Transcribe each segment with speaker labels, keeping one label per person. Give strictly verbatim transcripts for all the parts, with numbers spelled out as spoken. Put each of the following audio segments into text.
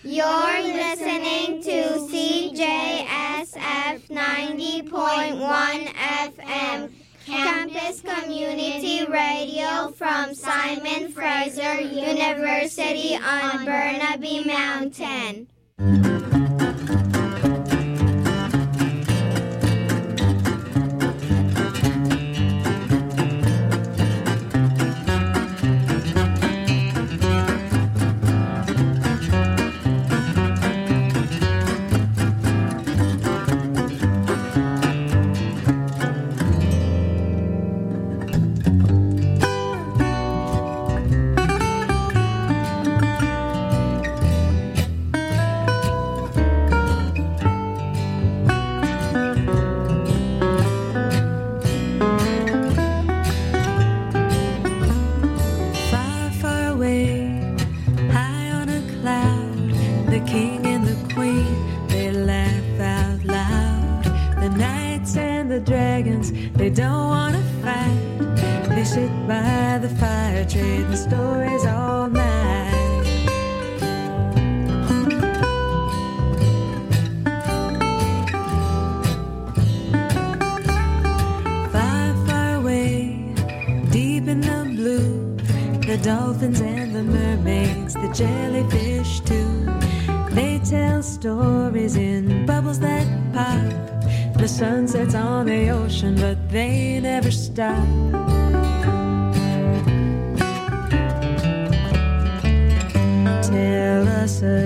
Speaker 1: You're listening to C J S F ninety point one F M, Campus Community Radio from Simon Fraser University on Burnaby Mountain.
Speaker 2: They don't want to fight. They sit by the fire, trading stories all night. Far, far away, deep in the blue, the dolphins and the mermaids, the jellyfish too. They tell stories in bubbles that pop. The sun sets on the ocean, but they never stop. Tell us a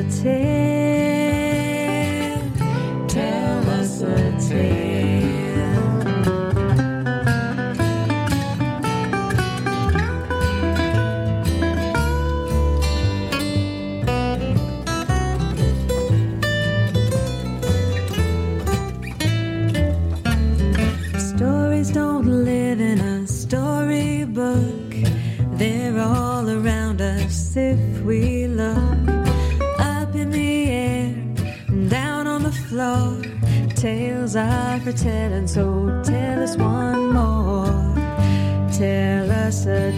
Speaker 2: tale. Tell us a tale. Don't live in a storybook. They're all around us if we look. Up in the air and down on the floor. Tales are for telling, so tell us one more. Tell us a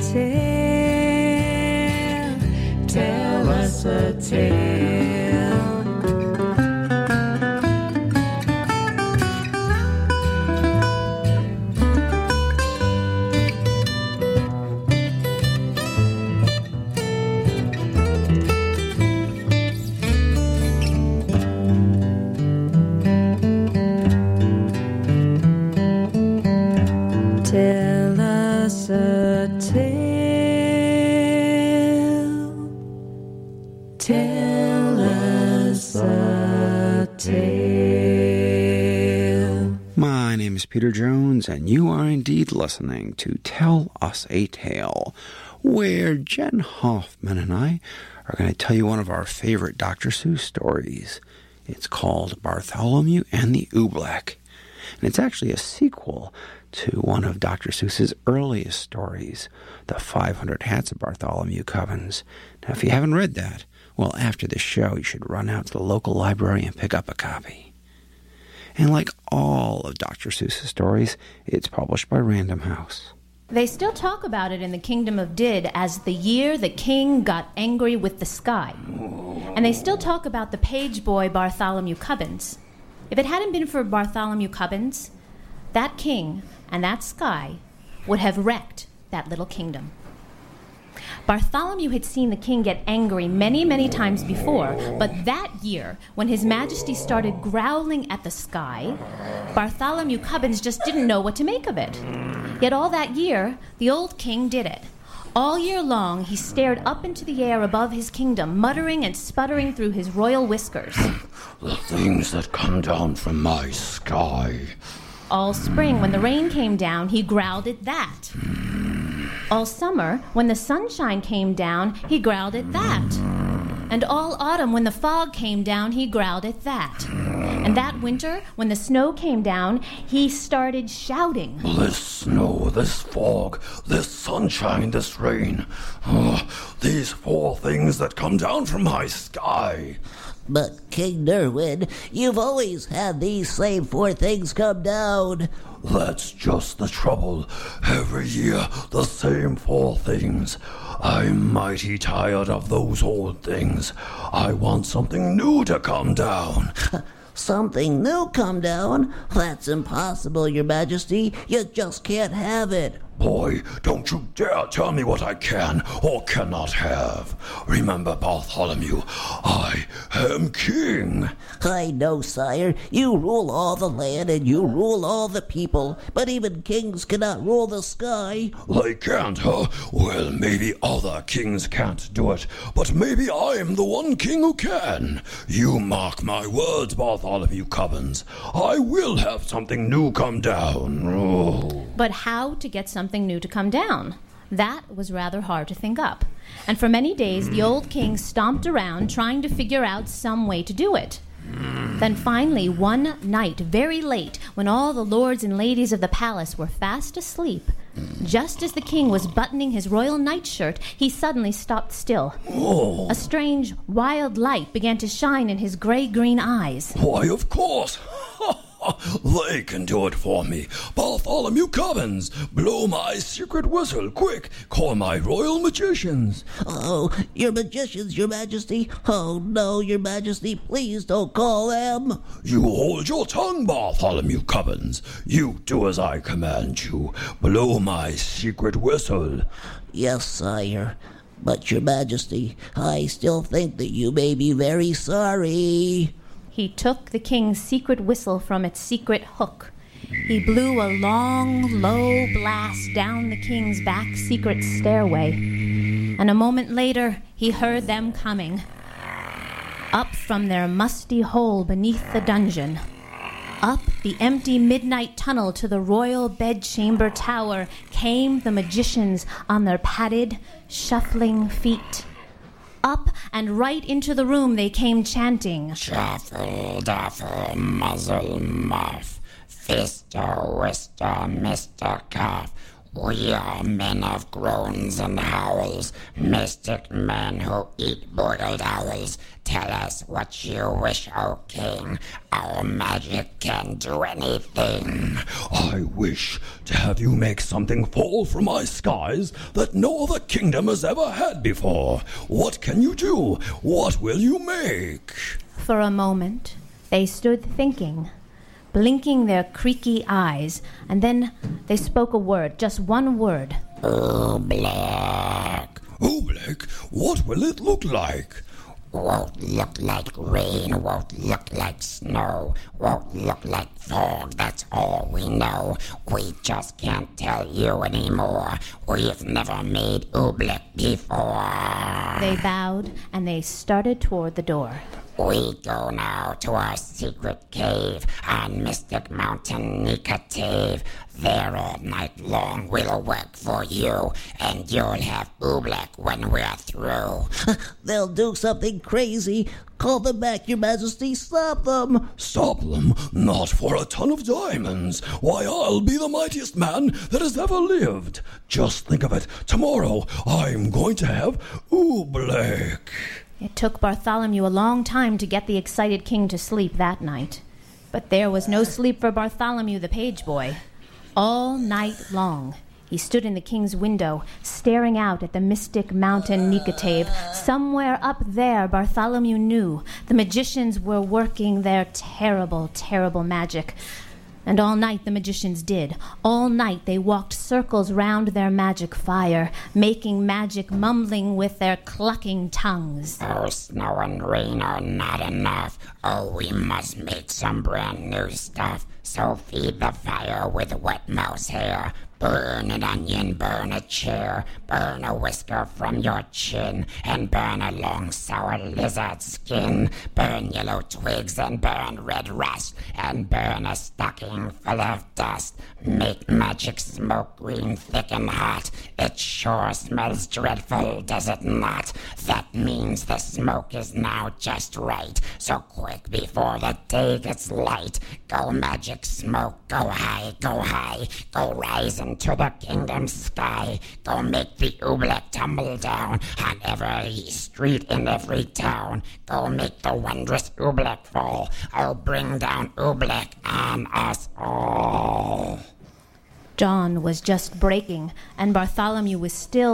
Speaker 2: tale. Tell us a tale. Tell us a tale. Tell us a tale.
Speaker 3: My name is Peter Jones, and you are indeed listening to Tell Us a Tale, where Jen Hoffman and I are going to tell you one of our favorite Doctor Seuss stories. It's called Bartholomew and the Oobleck, and it's actually a sequel to one of Doctor Seuss's earliest stories, The five hundred Hats of Bartholomew Cubbins. Now, if you haven't read that, well, after this show, you should run out to the local library and pick up a copy. And like all of Doctor Seuss's stories, it's published by Random House.
Speaker 4: They still talk about it in the Kingdom of Did as the year the king got angry with the sky. And they still talk about the page boy Bartholomew Cubbins. If it hadn't been for Bartholomew Cubbins, that king and that sky would have wrecked that little kingdom. Bartholomew had seen the king get angry many, many times before, but that year, when His Majesty started growling at the sky, Bartholomew Cubbins just didn't know what to make of it. Yet all that year, the old king did it. All year long, he stared up into the air above his kingdom, muttering and sputtering through his royal whiskers.
Speaker 5: The things that come down from my sky.
Speaker 4: All spring, when the rain came down, he growled at that. All summer, when the sunshine came down, he growled at that. And all autumn, when the fog came down, he growled at that. And that winter, when the snow came down, he started shouting.
Speaker 5: This snow, this fog, this sunshine, this rain. Oh, these four things that come down from my sky.
Speaker 6: But, King Derwin, you've always had these same four things come down.
Speaker 5: That's just the trouble. Every year, the same four things. I'm mighty tired of those old things. I want something new to come down.
Speaker 6: Something new come down? That's impossible, Your Majesty. You just can't have it.
Speaker 5: Boy, don't you dare tell me what I can or cannot have. Remember, Bartholomew, I am king.
Speaker 6: I know, sire. You rule all the land and you rule all the people, but even kings cannot rule the sky.
Speaker 5: They can't, huh? Well, maybe other kings can't do it, but maybe I'm the one king who can. You mark my words, Bartholomew Cubbins. I will have something new come down. Oh.
Speaker 4: But how to get something new to come down? That was rather hard to think up. And for many days, the old king stomped around trying to figure out some way to do it. Then finally, one night, very late, when all the lords and ladies of the palace were fast asleep, just as the king was buttoning his royal nightshirt, he suddenly stopped still.
Speaker 5: Oh.
Speaker 4: A strange, wild light began to shine in his gray-green eyes.
Speaker 5: Why, of course. They can do it for me. Bartholomew Cubbins, blow my secret whistle, quick. Call my royal magicians.
Speaker 6: Oh, your magicians, Your Majesty. Oh, no, Your Majesty, please don't call them.
Speaker 5: You hold your tongue, Bartholomew Cubbins. You do as I command you. Blow my secret whistle.
Speaker 6: Yes, sire. But, Your Majesty, I still think that you may be very sorry.
Speaker 4: He took the king's secret whistle from its secret hook. He blew a long, low blast down the king's back secret stairway. And a moment later, he heard them coming. Up from their musty hole beneath the dungeon. Up the empty midnight tunnel to the royal bedchamber tower came the magicians on their padded, shuffling feet. Up and right into the room they came chanting.
Speaker 7: Shuffle, duffle, muzzle, muff, fister, wister, mister Cuff. We are men of groans and howls, mystic men who eat boiled owls. Tell us what you wish, O king. Our magic can do anything.
Speaker 5: I wish to have you make something fall from my skies that no other kingdom has ever had before. What can you do? What will you make?
Speaker 4: For a moment, they stood thinking, blinking their creaky eyes, and then they spoke a word, just one word.
Speaker 7: Oobleck.
Speaker 5: Oobleck? What will it look like?
Speaker 7: Won't look like rain, won't look like snow, won't look like fog, that's all we know. We just can't tell you anymore. We've never made Oobleck before.
Speaker 4: They bowed and they started toward the door.
Speaker 7: We go now to our secret cave on Mystic Mountain Nicotave. There all night long we'll work for you, and you'll have Oobleck when we're through.
Speaker 6: They'll do something crazy. Call them back, Your Majesty. Stop them.
Speaker 5: Stop them? Not for a ton of diamonds. Why, I'll be the mightiest man that has ever lived. Just think of it. Tomorrow I'm going to have Oobleck.
Speaker 4: It took Bartholomew a long time to get the excited king to sleep that night. But there was no sleep for Bartholomew the page boy. All night long, he stood in the king's window, staring out at the mystic mountain Nicotave. Somewhere up there, Bartholomew knew, the magicians were working their terrible, terrible magic. And all night the magicians did. All night they walked circles round their magic fire, making magic, mumbling with their clucking tongues.
Speaker 7: Oh, snow and rain are not enough. Oh, we must make some brand new stuff. So feed the fire with wet mouse hair. Burn an onion, burn a chair, burn a whisker from your chin, and burn a long sour lizard skin. Burn yellow twigs and burn red rust, and burn a stocking full of dust. Make magic smoke green, thick and hot. It sure smells dreadful, does it not? That means the smoke is now just right. So quick before the day gets light. Go magic smoke, go high, go high, go rise and to the kingdom's sky. Go make the Oobleck tumble down on every street in every town. Go make the wondrous Oobleck fall. I'll bring down Oobleck on us all.
Speaker 4: Dawn was just breaking, and Bartholomew was still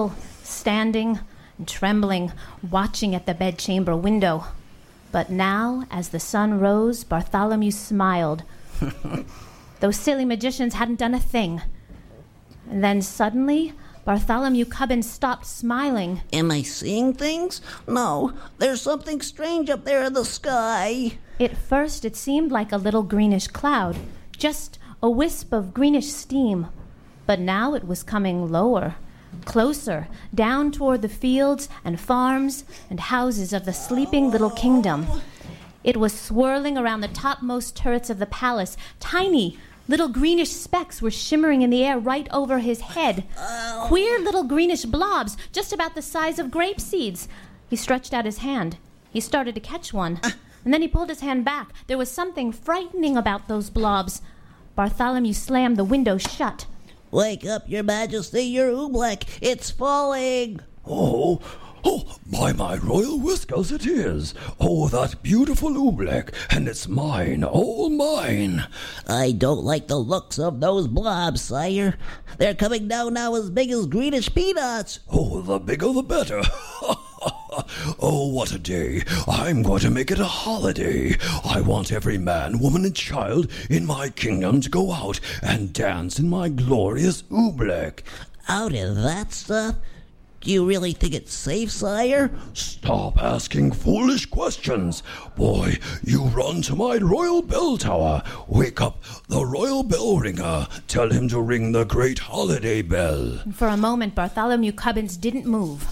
Speaker 4: standing and trembling, watching at the bedchamber window. But now, as the sun rose, Bartholomew smiled. Those silly magicians hadn't done a thing. And then suddenly, Bartholomew Cubbins stopped smiling.
Speaker 6: Am I seeing things? No, there's something strange up there in the sky.
Speaker 4: At first, it seemed like a little greenish cloud, just a wisp of greenish steam. But now it was coming lower, closer, down toward the fields and farms and houses of the sleeping little kingdom. It was swirling around the topmost turrets of the palace. Tiny, little greenish specks were shimmering in the air right over his head. Queer little greenish blobs, just about the size of grape seeds. He stretched out his hand. He started to catch one. And then he pulled his hand back. There was something frightening about those blobs. Bartholomew slammed the window shut.
Speaker 6: Wake up, Your Majesty, your oobleck. It's falling.
Speaker 5: Oh, oh, by my royal whiskers it is. Oh, that beautiful oobleck, and it's mine, all mine.
Speaker 6: I don't like the looks of those blobs, sire. They're coming down now as big as greenish peanuts.
Speaker 5: Oh, the bigger the better. Oh, what a day. I'm going to make it a holiday. I want every man, woman, and child in my kingdom to go out and dance in my glorious oobleck.
Speaker 6: Out in that stuff? Do you really think it's safe, sire?
Speaker 5: Stop asking foolish questions. Boy, you run to my royal bell tower. Wake up the royal bell ringer. Tell him to ring the great holiday bell.
Speaker 4: For a moment, Bartholomew Cubbins didn't move.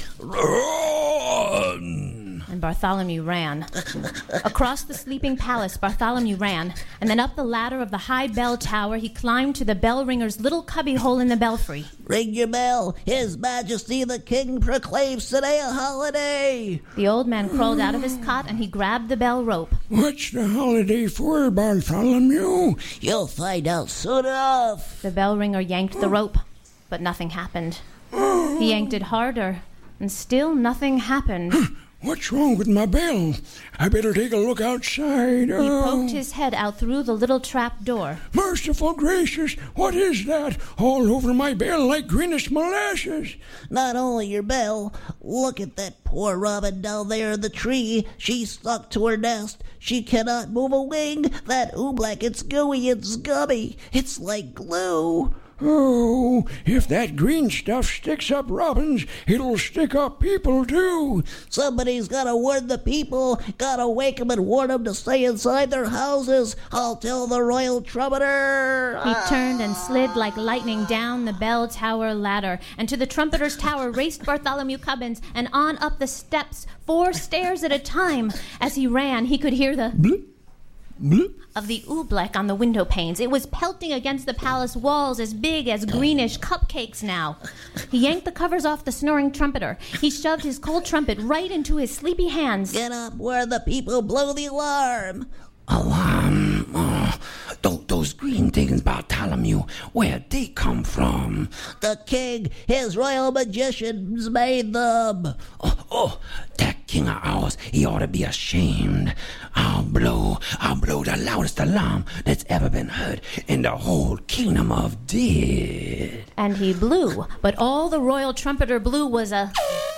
Speaker 5: Run!
Speaker 4: And Bartholomew ran. Across the sleeping palace, Bartholomew ran, and then up the ladder of the high bell tower, he climbed to the bell ringer's little cubbyhole in the belfry.
Speaker 6: Ring your bell. His Majesty the King proclaims today a holiday.
Speaker 4: The old man crawled out of his cot, and he grabbed the bell rope.
Speaker 8: What's the holiday for, Bartholomew?
Speaker 6: You'll find out soon enough.
Speaker 4: The bell ringer yanked the rope, but nothing happened. He yanked it harder, and still nothing happened.
Speaker 8: What's wrong with my bell? I better take a look outside.
Speaker 4: He
Speaker 8: Oh.
Speaker 4: poked his head out through the little trap door.
Speaker 8: Merciful gracious, what is that? All over my bell like greenish molasses.
Speaker 6: Not only your bell, look at that poor robin down there in the tree. She's stuck to her nest. She cannot move a wing. That oobleck, it's gooey and scummy. It's like glue.
Speaker 8: Oh, if that green stuff sticks up robins, it'll stick up people too.
Speaker 6: Somebody's gotta warn the people. Gotta wake 'em and warn 'em to stay inside their houses. I'll tell the royal trumpeter.
Speaker 4: He turned and slid like lightning down the bell tower ladder, and to the trumpeter's tower raced Bartholomew Cubbins, and on up the steps, four stairs at a time. As he ran, he could hear the
Speaker 8: Bloop, bloop.
Speaker 4: of the oobleck on the window panes. It was pelting against the palace walls as big as greenish cupcakes now. He yanked the covers off the snoring trumpeter. He shoved his cold trumpet right into his sleepy hands.
Speaker 6: Get up where the people blow the alarm.
Speaker 7: Alarm? Oh, th- those green things, Bartholomew, where'd they come from?
Speaker 6: The king, his royal magicians made them.
Speaker 7: Oh, oh, that king of ours, he ought to be ashamed. I'll blow, I'll blow the loudest alarm that's ever been heard in the whole kingdom of dead.
Speaker 4: And he blew, but all the royal trumpeter blew was a...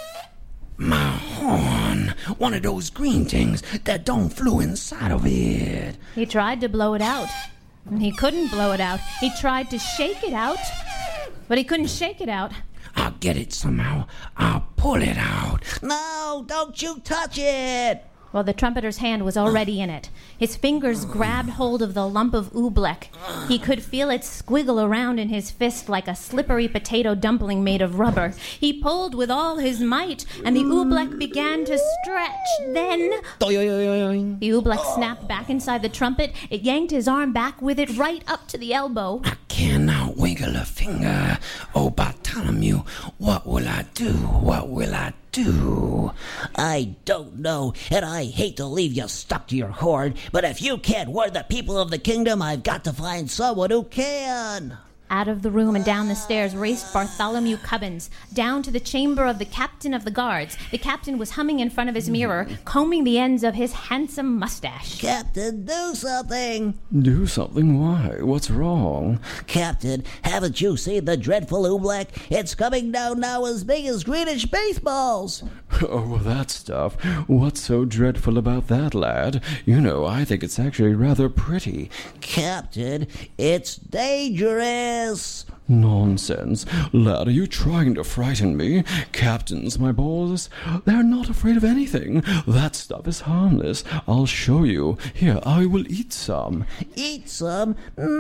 Speaker 7: My horn, one of those green things that don't flew inside of it.
Speaker 4: He tried to blow it out, and he couldn't blow it out. He tried to shake it out, but he couldn't shake it out.
Speaker 7: I'll get it somehow. I'll pull it out.
Speaker 6: No, don't you touch it.
Speaker 4: Well, the trumpeter's hand was already in it. His fingers grabbed hold of the lump of oobleck. He could feel it squiggle around in his fist like a slippery potato dumpling made of rubber. He pulled with all his might, and the oobleck began to stretch. Then the oobleck snapped back inside the trumpet. It yanked his arm back with it right up to the elbow.
Speaker 7: I cannot wiggle a finger. Oh, Bartholomew, what will I do? What will I do?
Speaker 6: I don't know, and I hate to leave you stuck to your horn, but if you can't warn the people of the kingdom, I've got to find someone who can.
Speaker 4: Out of the room and down the stairs raced Bartholomew Cubbins, down to the chamber of the captain of the guards. The captain was humming in front of his mirror, combing the ends of his handsome mustache.
Speaker 6: Captain, do something.
Speaker 8: Do something? Why? What's wrong?
Speaker 6: Captain, haven't you seen the dreadful Oobleck? It's coming down now as big as greenish baseballs.
Speaker 8: Oh, that stuff. What's so dreadful about that, lad? You know, I think it's actually rather pretty.
Speaker 6: Captain, it's dangerous.
Speaker 8: Nonsense. Lad, are you trying to frighten me? Captains, my boys, they're not afraid of anything. That stuff is harmless. I'll show you. Here, I will eat some.
Speaker 6: Eat some?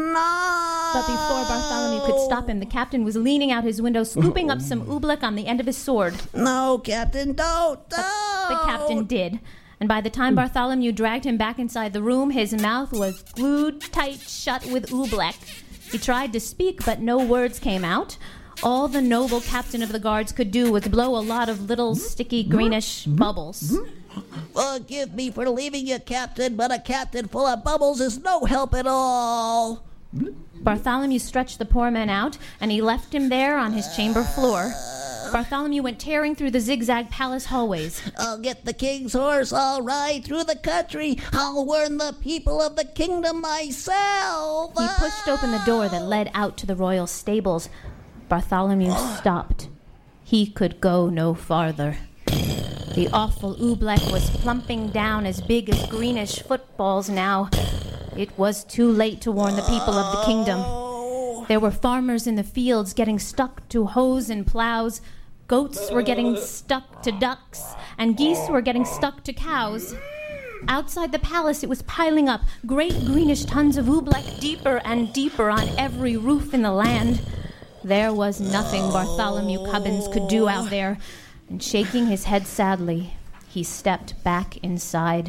Speaker 6: No!
Speaker 4: But before Bartholomew could stop him, the captain was leaning out his window, scooping up some oobleck on the end of his sword.
Speaker 6: No, Captain, don't, don't!
Speaker 4: The captain did. And by the time Bartholomew dragged him back inside the room, his mouth was glued tight shut with oobleck. He tried to speak, but no words came out. All the noble captain of the guards could do was blow a lot of little sticky greenish bubbles.
Speaker 6: Forgive me for leaving you, Captain, but a captain full of bubbles is no help at all.
Speaker 4: Bartholomew stretched the poor man out, and he left him there on his chamber floor. Bartholomew went tearing through the zigzag palace hallways.
Speaker 6: I'll get the king's horse, I'll ride through the country, I'll warn the people of the kingdom myself.
Speaker 4: He pushed open the door that led out to the royal stables. Bartholomew stopped. He could go no farther. The awful oobleck was plumping down as big as greenish footballs now. It was too late to warn the people of the kingdom. There were farmers in the fields getting stuck to hoes and plows. Goats were getting stuck to ducks, and geese were getting stuck to cows. Outside the palace, it was piling up, great greenish tons of oobleck deeper and deeper on every roof in the land. There was nothing Bartholomew Cubbins could do out there, and shaking his head sadly, he stepped back inside.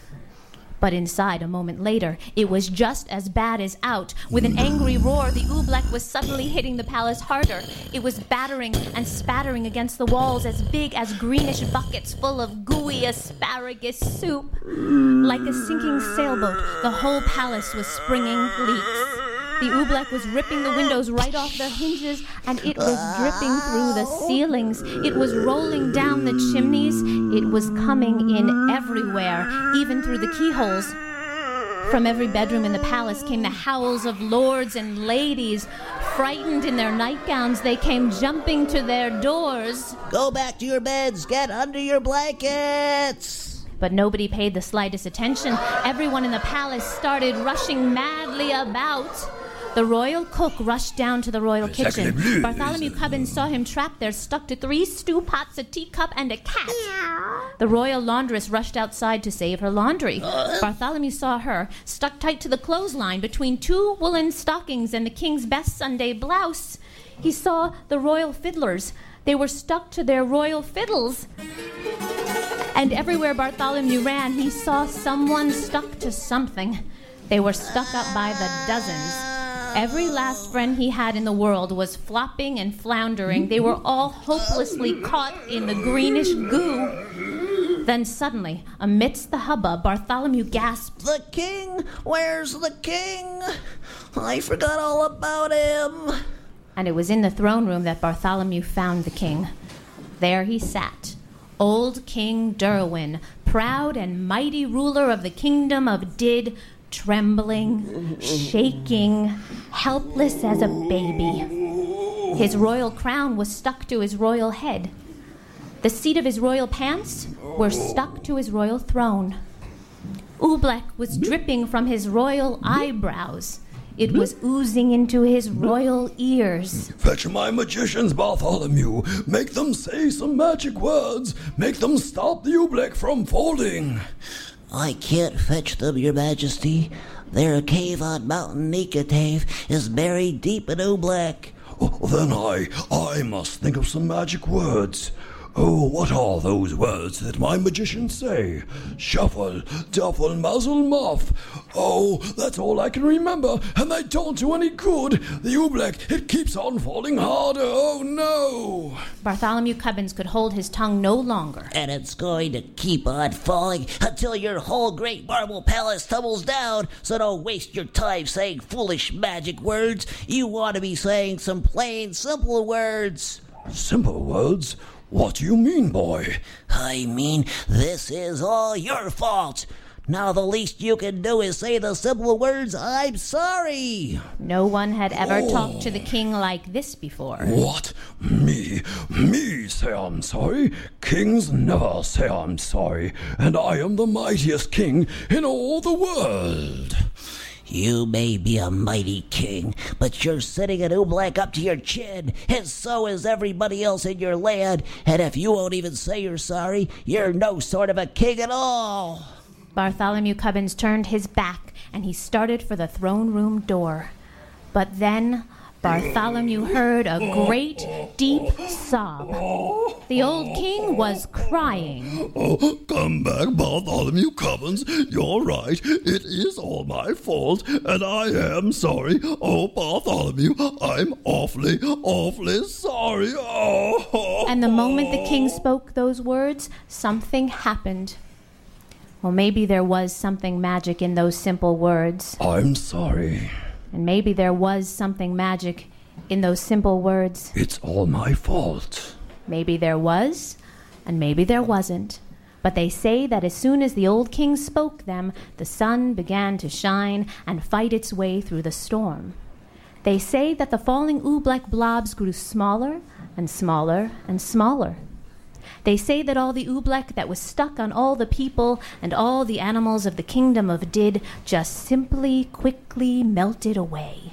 Speaker 4: But inside, a moment later, it was just as bad as out. With an angry roar, the oobleck was suddenly hitting the palace harder. It was battering and spattering against the walls as big as greenish buckets full of gooey asparagus soup. Like a sinking sailboat, the whole palace was springing leaks. The oobleck was ripping the windows right off their hinges, and it was dripping through the ceilings. It was rolling down the chimneys. It was coming in everywhere, even through the keyholes. From every bedroom in the palace came the howls of lords and ladies. Frightened in their nightgowns, they came jumping to their doors.
Speaker 6: Go back to your beds. Get under your blankets.
Speaker 4: But nobody paid the slightest attention. Everyone in the palace started rushing madly about. The royal cook rushed down to the royal kitchen. Bartholomew Cubbins saw him trapped there, stuck to three stew pots, a teacup, and a cat. The royal laundress rushed outside to save her laundry. Bartholomew saw her, stuck tight to the clothesline between two woolen stockings and the king's best Sunday blouse. He saw the royal fiddlers. They were stuck to their royal fiddles. And everywhere Bartholomew ran, he saw someone stuck to something. They were stuck up by the dozens. Every last friend he had in the world was flopping and floundering. They were all hopelessly caught in the greenish goo. Then suddenly, amidst the hubbub, Bartholomew gasped,
Speaker 6: "The king? Where's the king? I forgot all about him."
Speaker 4: And it was in the throne room that Bartholomew found the king. There he sat, old King Derwin, proud and mighty ruler of the kingdom of Did, trembling, shaking, helpless as a baby. His royal crown was stuck to his royal head. The seat of his royal pants were stuck to his royal throne. Oobleck was dripping from his royal eyebrows. It was oozing into his royal ears.
Speaker 5: Fetch my magicians, Bartholomew. Make them say some magic words. Make them stop the oobleck from folding.
Speaker 6: I can't fetch them, your majesty. Their cave on Mountain Nicotave is buried deep in oobleck.
Speaker 5: Oh, then I, I must think of some magic words. Oh, what are those words that my magicians say? Shuffle, duffle, muzzle, muff. Oh, that's all I can remember, and they don't do any good. The oobleck, it keeps on falling harder. Oh, no.
Speaker 4: Bartholomew Cubbins could hold his tongue no longer.
Speaker 6: And it's going to keep on falling until your whole great marble palace tumbles down. So don't waste your time saying foolish magic words. You want to be saying some plain, simple words.
Speaker 5: Simple words? What do you mean, boy?
Speaker 6: I mean, this is all your fault. Now the least you can do is say the simple words, I'm sorry.
Speaker 4: No one had ever
Speaker 5: Oh.
Speaker 4: talked to the king like this before.
Speaker 5: What? Me? Me say I'm sorry? Kings never say I'm sorry, and I am the mightiest king in all the world.
Speaker 6: You may be a mighty king, but you're sitting an oobleck up to your chin, and so is everybody else in your land, and if you won't even say you're sorry, you're no sort of a king at all.
Speaker 4: Bartholomew Cubbins turned his back, and he started for the throne room door. But then Bartholomew heard a great, deep sob. The old king was crying.
Speaker 5: Oh, come back, Bartholomew Cubbins. You're right. It is all my fault, and I am sorry. Oh, Bartholomew, I'm awfully, awfully sorry. Oh.
Speaker 4: And the moment the king spoke those words, something happened. Well, maybe there was something magic in those simple words.
Speaker 5: I'm sorry.
Speaker 4: And maybe there was something magic in those simple words.
Speaker 5: It's all my fault.
Speaker 4: Maybe there was, and maybe there wasn't. But they say that as soon as the old king spoke them, the sun began to shine and fight its way through the storm. They say that the falling oobleck blobs grew smaller and smaller and smaller. They say that all the oobleck that was stuck on all the people and all the animals of the kingdom of Did just simply, quickly melted away.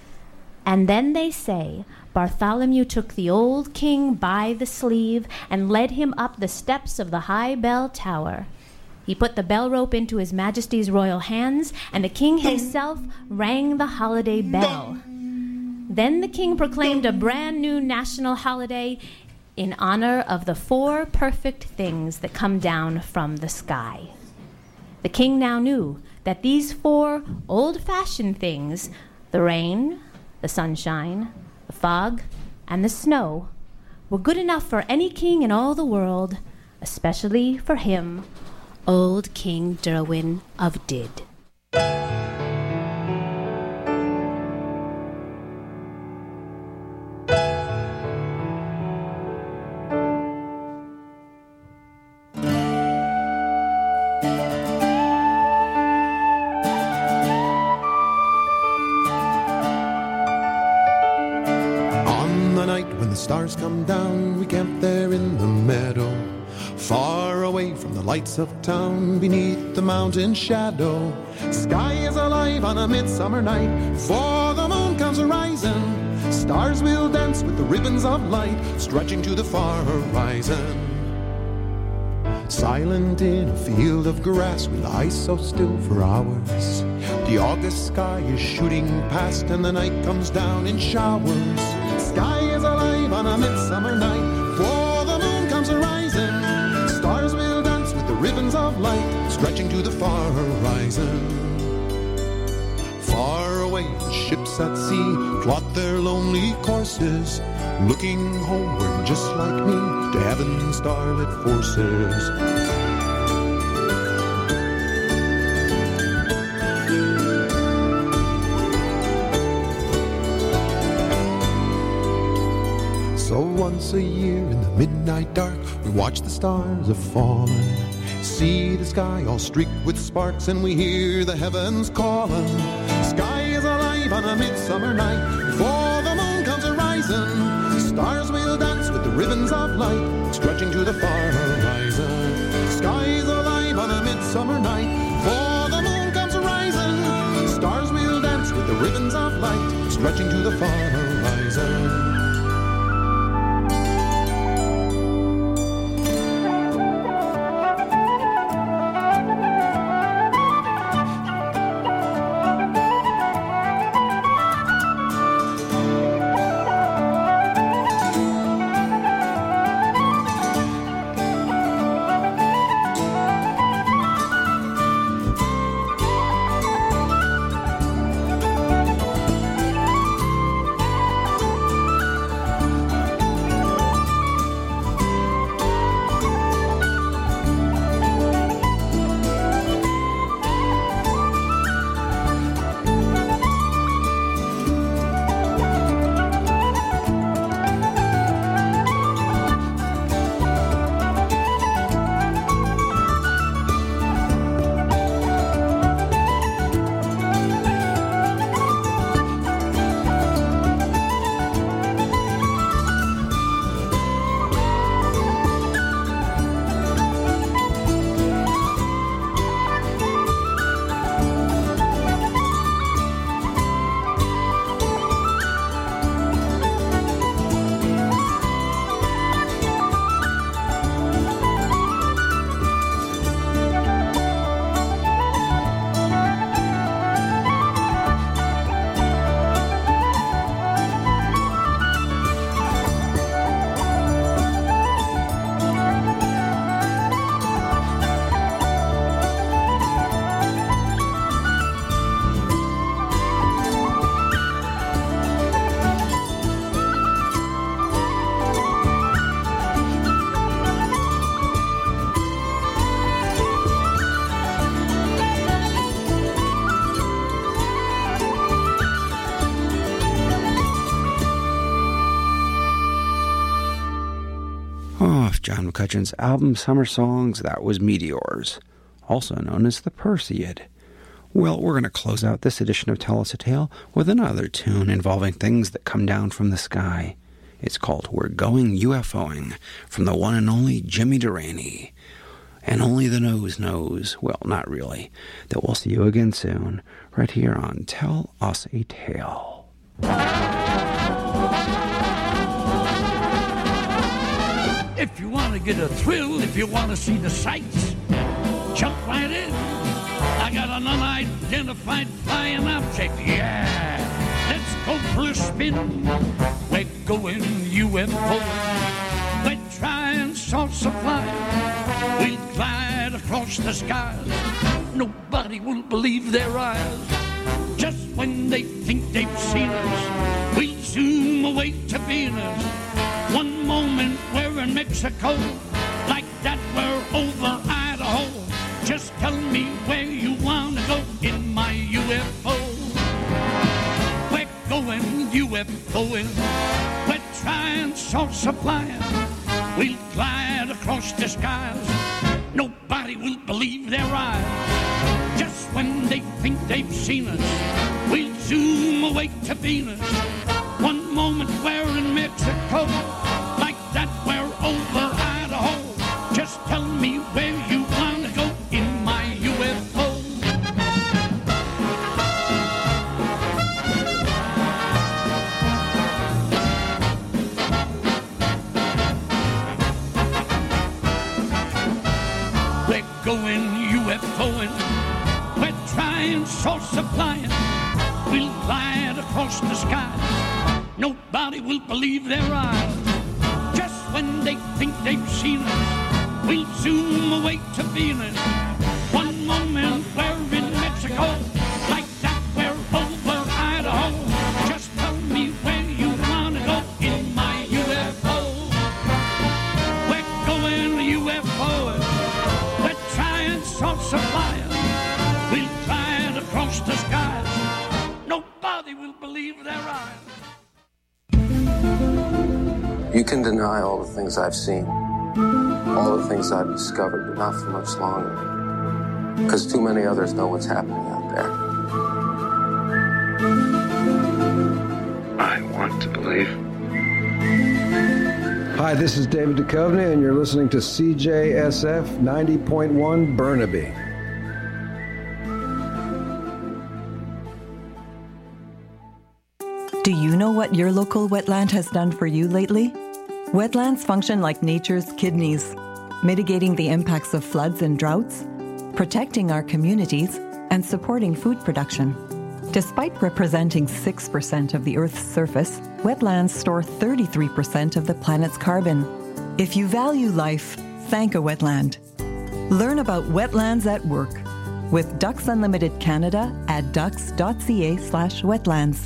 Speaker 4: And then they say Bartholomew took the old king by the sleeve and led him up the steps of the high bell tower. He put the bell rope into His Majesty's royal hands, and the king himself rang the holiday bell. Then the king proclaimed a brand new national holiday in honor of the four perfect things that come down from the sky. The king now knew that these four old-fashioned things, the rain, the sunshine, the fog, and the snow, were good enough for any king in all the world, especially for him, old King Derwin of Did.
Speaker 9: Stars come down, we camp there in the meadow, far away from the lights of town, beneath the mountain shadow. Sky is alive on a midsummer night, for the moon comes a-rising. Stars will dance with the ribbons of light, stretching to the far horizon. Silent in a field of grass, we lie so still for hours. The August sky is shooting past, and the night comes down in showers. Sky is alive on a midsummer night, for the moon comes a-rising. Stars will dance with the ribbons of light, stretching to the far horizon. Far away, the ships at sea plot their lonely courses, looking homeward just like me to heaven's starlit forces. So once a year in the midnight dark, we watch the stars a-falling, see the sky all streaked with sparks, and we hear the heavens calling. Sky is alive on a midsummer night, before the moon comes a-rising. Stars will dance with the ribbons of light, stretching to the far horizon. Sky is alive on a midsummer night, before the moon comes a-rising. Stars will dance with the ribbons of light, stretching to the far horizon.
Speaker 3: John McCutcheon's album Summer Songs, that was Meteors, also known as the Perseid. Well, we're going to close out this edition of Tell Us a Tale with another tune involving things that come down from the sky. It's called We're Going UFOing, from the one and only Jimmy Durante. And only the nose knows, well, not really, that we'll see you again soon, right here on Tell Us a Tale.
Speaker 10: If you want to get a thrill, if you want to see the sights, jump right in. I got an unidentified flying object, yeah. Let's go for a spin. We're going U F O. We're trying saucer flying. We'll glide across the skies. Nobody will believe their eyes. Just when they think they've seen us, we zoom away to Venus. One moment we're in Mexico, like that we're over Idaho. Just tell me where you want to go in my U F O. We're going UFOing. We're trying saucer flying. We'll glide across the skies. Nobody will believe their eyes. Just when they think they've seen us, we'll zoom away to Venus. One moment we're in Mexico, like that we're over Idaho. Just tell me where you want to go in my U F O. We're going UFOing. We're trying saucer flying. We'll glide across the skies. Nobody will believe their eyes. Just when they think they've seen us, we'll zoom away to Venus. One moment we're in Mexico, like that we're over Idaho. Just tell me where you want to go in my U F O. We're going UFO. We're trying saucer flying. We'll glide across the skies. Nobody will believe their eyes.
Speaker 11: You can deny all the things I've seen, all the things I've discovered, but not for much longer, because too many others know what's happening out there. I want to believe.
Speaker 12: Hi, this is David Duchovny, and you're listening to C J S F ninety point one Burnaby.
Speaker 13: Do you know what your local wetland has done for you lately? Wetlands function like nature's kidneys, mitigating the impacts of floods and droughts, protecting our communities, and supporting food production. Despite representing six percent of the Earth's surface, wetlands store thirty-three percent of the planet's carbon. If you value life, thank a wetland. Learn about wetlands at work with Ducks Unlimited Canada at ducks.ca slash wetlands.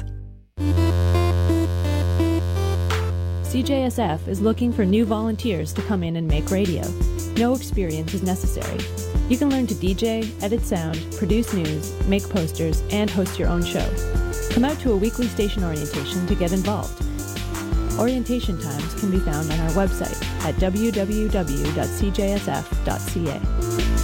Speaker 14: C J S F is looking for new volunteers to come in and make radio. No experience is necessary. You can learn to D J, edit sound, produce news, make posters, and host your own show. Come out to a weekly station orientation to get involved. Orientation times can be found on our website at w w w dot c j s f dot c a.